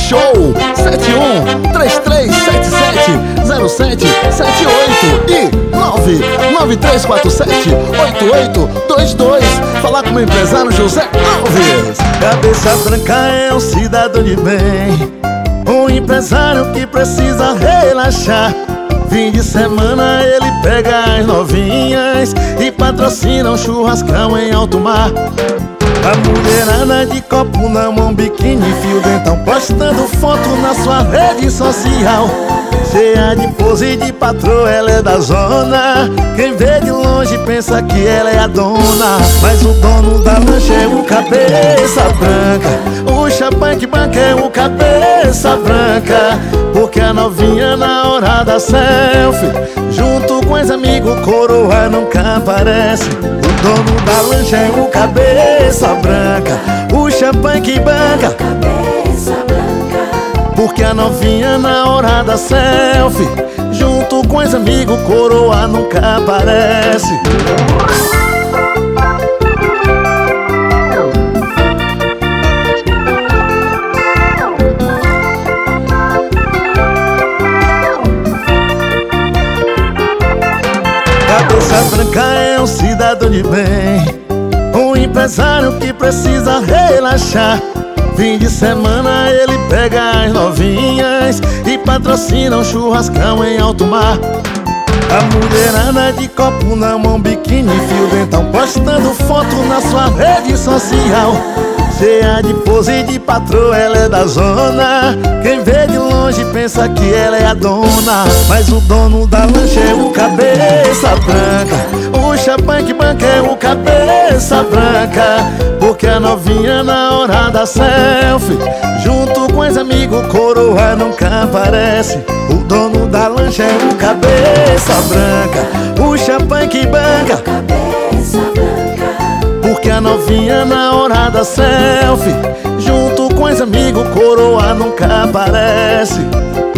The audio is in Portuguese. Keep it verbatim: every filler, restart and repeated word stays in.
show. Sete um três três sete sete zero sete sete oito e nove nove três quatro sete oito oito dois dois. Falar com o empresário José Alves. Cabeça Branca é um cidadão de bem, um empresário que precisa relaxar. Fim de semana ele pega as novinhas e patrocina um churrascão em alto mar. A mulherada de copo na mão, biquíni, fio dentão, postando foto na sua rede social. Cheia de pose e de patroa, ela é da zona. Quem vê de longe pensa que ela é a dona, mas o dono da lancha é o Cabeça Branca. O champanhe que banca é o Cabeça Branca, porque a novinha na hora da selfie, junto com os amigos, coroa nunca aparece. O dono da lancha é o Cabeça Branca. O champanhe que banca, porque a novinha na hora da selfie, junto com os amigos, coroa nunca aparece. Cabeça Branca é um cidadão de bem, um empresário que precisa relaxar. Fim de semana ele pega as novinhas e patrocina um churrascão em alto mar. A mulherada de copo na mão, biquíni, fio dentão, postando foto na sua rede social. Cheia de pose e de patroa, ela é da zona. Quem vê de longe pensa que ela é a dona, mas o dono da lancha é o Cabeça Branca. O champanhe que banca é o Cabeça Branca, porque a novinha na hora da selfie, junto com os amigos, coroa nunca aparece. O dono da lancha é o Cabeça Branca. O champanhe que banca, porque a novinha na hora da selfie, junto com os amigos, coroa nunca aparece.